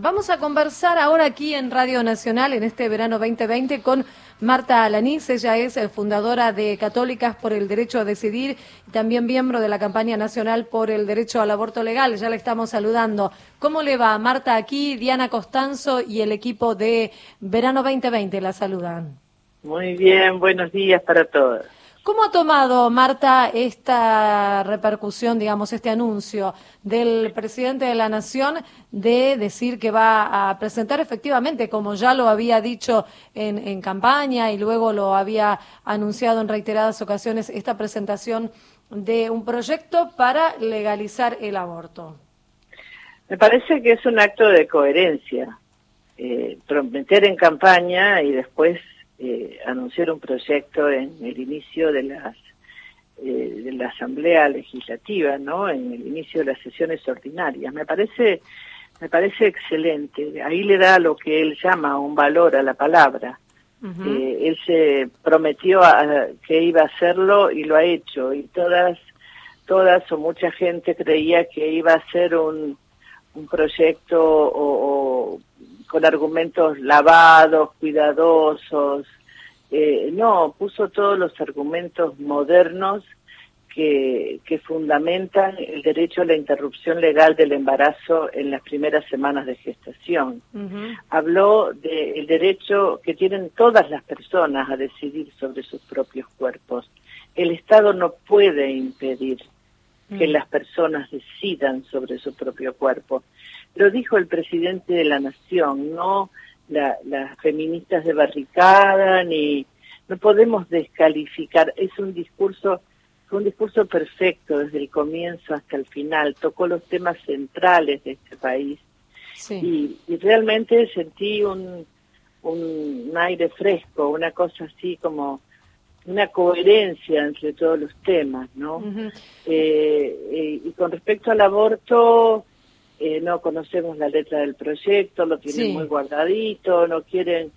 Vamos a conversar ahora aquí en Radio Nacional en este verano 2020 con Marta Alanís. Ella es fundadora de Católicas por el Derecho a Decidir y también miembro de la campaña nacional por el derecho al aborto legal. Ya la estamos saludando. ¿Cómo le va, Marta? Aquí Diana Costanzo y el equipo de Verano 2020 la saludan. Muy bien, buenos días para todos. ¿Cómo ha tomado, Marta, esta repercusión, digamos, este anuncio del presidente de la Nación de decir que va a presentar efectivamente, como ya lo había dicho en campaña y luego lo había anunciado en reiteradas ocasiones, esta presentación de un proyecto para legalizar el aborto? Me parece que es un acto de coherencia, prometer en campaña y después anunciar un proyecto en el inicio de la Asamblea Legislativa, ¿no? En el inicio de las sesiones ordinarias. Me parece excelente. Ahí le da lo que él llama un valor a la palabra. Él se prometió que iba a hacerlo y lo ha hecho. Y todas o mucha gente creía que iba a ser un proyecto o con argumentos lavados, cuidadosos. No, puso todos los argumentos modernos que fundamentan el derecho a la interrupción legal del embarazo en las primeras semanas de gestación. Habló del derecho que tienen todas las personas a decidir sobre sus propios cuerpos. El Estado no puede impedir que las personas decidan sobre su propio cuerpo. Lo dijo el presidente de la Nación, no las feministas de barricada, ni no podemos descalificar. Fue un discurso perfecto desde el comienzo hasta el final, tocó los temas centrales de este país. Sí. Y realmente sentí un aire fresco, una cosa así como una coherencia entre todos los temas, ¿no? Y con respecto al aborto, no conocemos la letra del proyecto, lo tienen muy guardadito, no quieren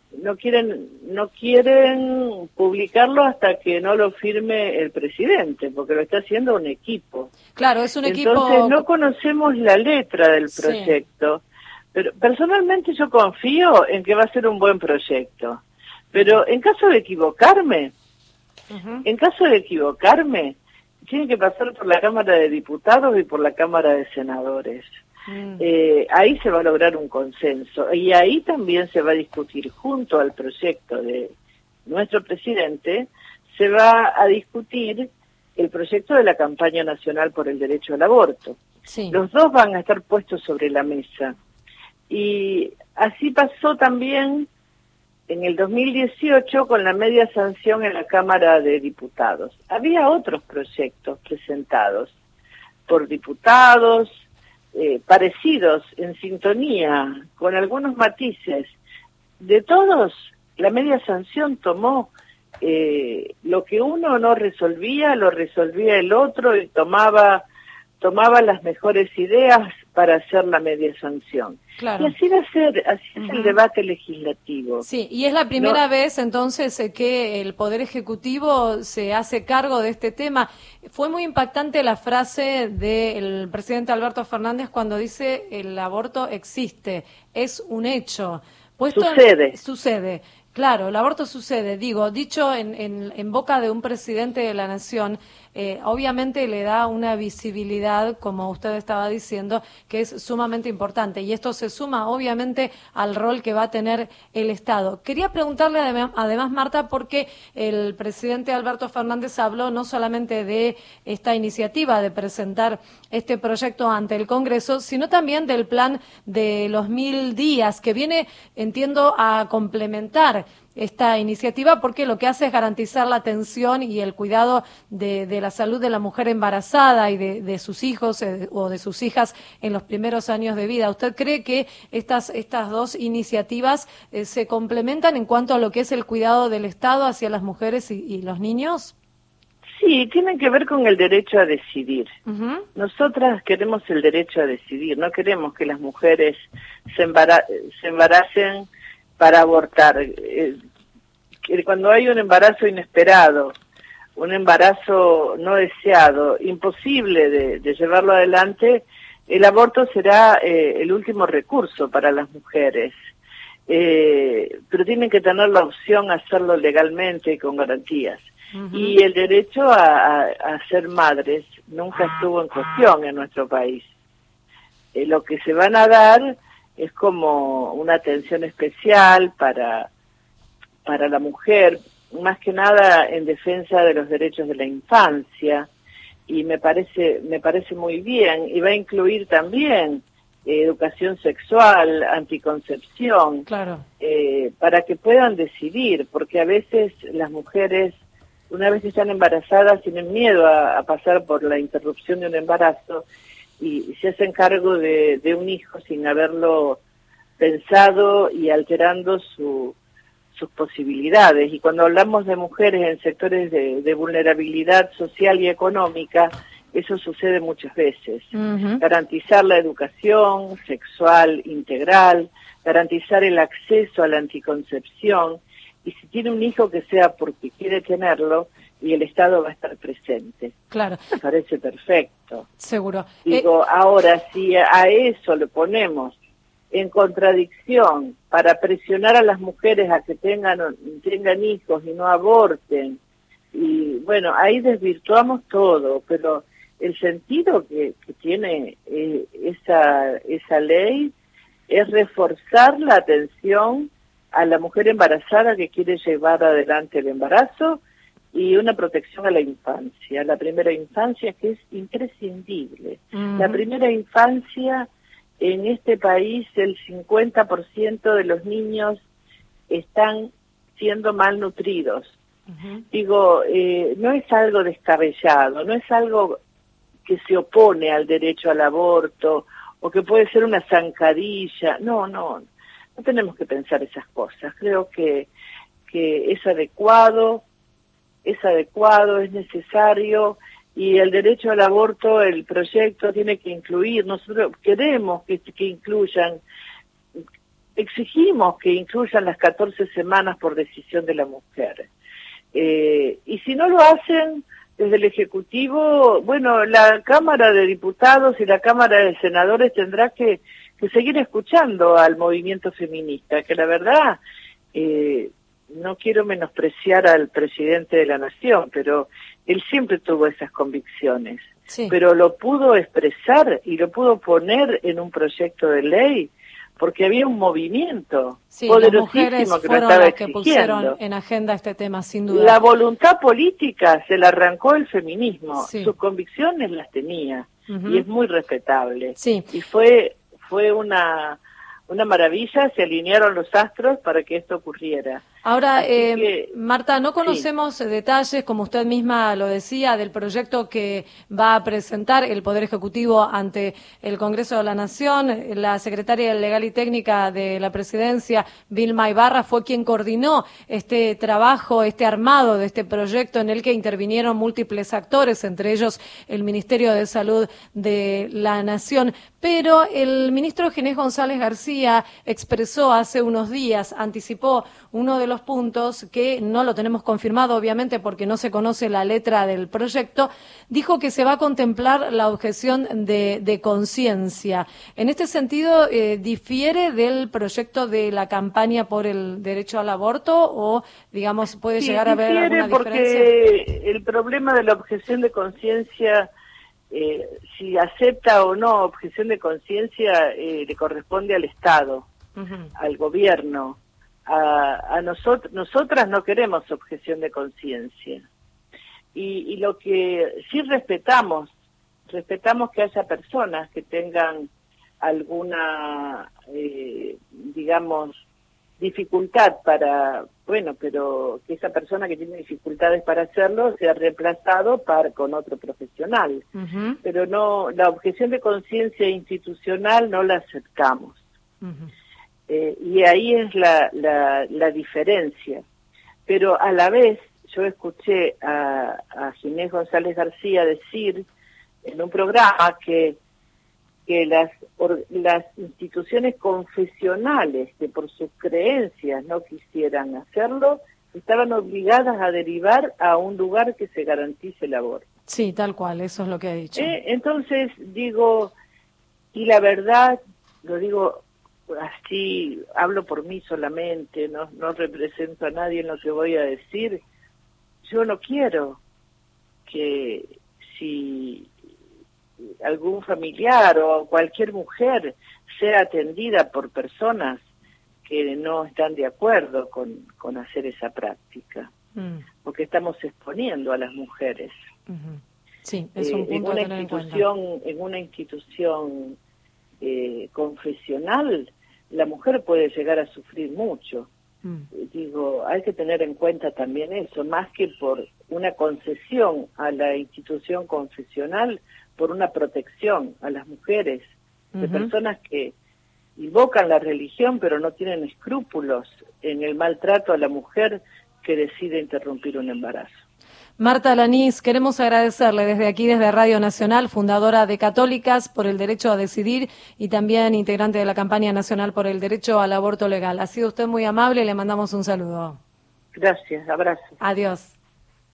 publicarlo hasta que no lo firme el presidente, porque lo está haciendo un equipo. Claro, es un equipo. Entonces no conocemos la letra del proyecto, pero personalmente yo confío en que va a ser un buen proyecto. Pero en caso de equivocarme, tiene que pasar por la Cámara de Diputados y por la Cámara de Senadores. Ahí se va a lograr un consenso y ahí también se va a discutir junto al proyecto de nuestro presidente, se va a discutir el proyecto de la campaña nacional por el derecho al aborto. Los dos van a estar puestos sobre la mesa y así pasó también en el 2018 con la media sanción en la Cámara de Diputados. Había otros proyectos presentados por diputados parecidos, en sintonía, con algunos matices. De todos, la media sanción tomó lo que uno no resolvía, lo resolvía el otro y tomaba las mejores ideas para hacer la media sanción. Claro. Y así va a ser, así es el debate legislativo. Sí, y es la primera vez entonces que el Poder Ejecutivo se hace cargo de este tema. Fue muy impactante la frase del presidente Alberto Fernández cuando dice el aborto existe, es un hecho. Sucede. Claro, el aborto sucede, dicho en boca de un presidente de la Nación, obviamente le da una visibilidad, como usted estaba diciendo, que es sumamente importante. Y esto se suma, obviamente, al rol que va a tener el Estado. Quería preguntarle, además, Marta, porque el presidente Alberto Fernández habló no solamente de esta iniciativa de presentar este proyecto ante el Congreso, sino también del plan de los 1000 días, que viene, entiendo, a complementar esta iniciativa porque lo que hace es garantizar la atención y el cuidado de la salud de la mujer embarazada y de sus hijos o de sus hijas en los primeros años de vida. ¿Usted cree que estas dos iniciativas se complementan en cuanto a lo que es el cuidado del Estado hacia las mujeres y los niños? Sí, tienen que ver con el derecho a decidir. Nosotras queremos el derecho a decidir, no queremos que las mujeres se embaracen para abortar. Cuando hay un embarazo inesperado, un embarazo no deseado, imposible de llevarlo adelante, el aborto será el último recurso para las mujeres, pero tienen que tener la opción a hacerlo legalmente y con garantías. Y el derecho a ser madres nunca estuvo en cuestión en nuestro país. Lo que se van a dar es como una atención especial para la mujer, más que nada en defensa de los derechos de la infancia, y me parece muy bien, y va a incluir también educación sexual, anticoncepción, claro. Para que puedan decidir, porque a veces las mujeres, una vez que están embarazadas, tienen miedo a pasar por la interrupción de un embarazo y se hacen cargo de un hijo sin haberlo pensado y alterando sus posibilidades. Y cuando hablamos de mujeres en sectores de vulnerabilidad social y económica, eso sucede muchas veces. Garantizar la educación sexual integral, garantizar el acceso a la anticoncepción, y si tiene un hijo que sea porque quiere tenerlo, y el Estado va a estar presente. Claro. Me parece perfecto. Seguro. Digo, ahora, si a eso le ponemos en contradicción para presionar a las mujeres a que tengan hijos y no aborten, y bueno, ahí desvirtuamos todo, pero el sentido que tiene esa ley es reforzar la atención a la mujer embarazada que quiere llevar adelante el embarazo y una protección a la infancia, la primera infancia, que es imprescindible. La primera infancia, en este país el 50% de los niños están siendo malnutridos. Digo, no es algo descabellado, no es algo que se opone al derecho al aborto o que puede ser una zancadilla. No tenemos que pensar esas cosas. Creo que es adecuado, es necesario, y el derecho al aborto, el proyecto tiene que incluir, nosotros queremos que incluyan, exigimos que incluyan las 14 semanas por decisión de la mujer. Y si no lo hacen desde el Ejecutivo, bueno, la Cámara de Diputados y la Cámara de Senadores tendrá que seguir escuchando al movimiento feminista, que la verdad, no quiero menospreciar al presidente de la Nación, pero él siempre tuvo esas convicciones, sí, pero lo pudo expresar y lo pudo poner en un proyecto de ley, porque había un movimiento poderosísimo que lo estaba exigiendo. Pusieron en agenda este tema, sin duda. La voluntad política se la arrancó el feminismo, sus convicciones las tenía, y es muy respetable. Y fue una maravilla, se alinearon los astros para que esto ocurriera. Ahora, Marta, no conocemos detalles, como usted misma lo decía, del proyecto que va a presentar el Poder Ejecutivo ante el Congreso de la Nación. La secretaria Legal y Técnica de la Presidencia, Vilma Ibarra, fue quien coordinó este trabajo, este armado de este proyecto en el que intervinieron múltiples actores, entre ellos el Ministerio de Salud de la Nación. Pero el ministro Ginés González García expresó hace unos días, anticipó uno de los puntos que no lo tenemos confirmado, obviamente, porque no se conoce la letra del proyecto, dijo que se va a contemplar la objeción de conciencia. En este sentido, ¿difiere del proyecto de la campaña por el derecho al aborto o, digamos, puede llegar a haber alguna diferencia? Porque el problema de la objeción de conciencia, si acepta o no objeción de conciencia, le corresponde al Estado, al gobierno. A nosotras no queremos objeción de conciencia, y lo que sí respetamos que haya personas que tengan alguna digamos dificultad pero que esa persona que tiene dificultades para hacerlo sea reemplazado con otro profesional. Pero no, la objeción de conciencia institucional no la aceptamos. Y ahí es la diferencia. Pero a la vez yo escuché a Ginés González García decir en un programa que las instituciones confesionales que por sus creencias no quisieran hacerlo, estaban obligadas a derivar a un lugar que se garantice el aborto. Sí, tal cual, eso es lo que ha dicho. Entonces, digo, Y la verdad, lo digo así, hablo por mí solamente, no represento a nadie en lo que voy a decir. Yo no quiero que si algún familiar o cualquier mujer sea atendida por personas que no están de acuerdo con hacer esa práctica, porque estamos exponiendo a las mujeres. Sí, es un punto a tener en cuenta. En una institución confesional, la mujer puede llegar a sufrir mucho. Digo, hay que tener en cuenta también eso, más que por una concesión a la institución confesional, por una protección a las mujeres, de personas que invocan la religión pero no tienen escrúpulos en el maltrato a la mujer que decide interrumpir un embarazo. Marta Alanís, queremos agradecerle desde aquí, desde Radio Nacional, fundadora de Católicas por el Derecho a Decidir y también integrante de la campaña nacional por el derecho al aborto legal. Ha sido usted muy amable y le mandamos un saludo. Gracias, abrazo. Adiós.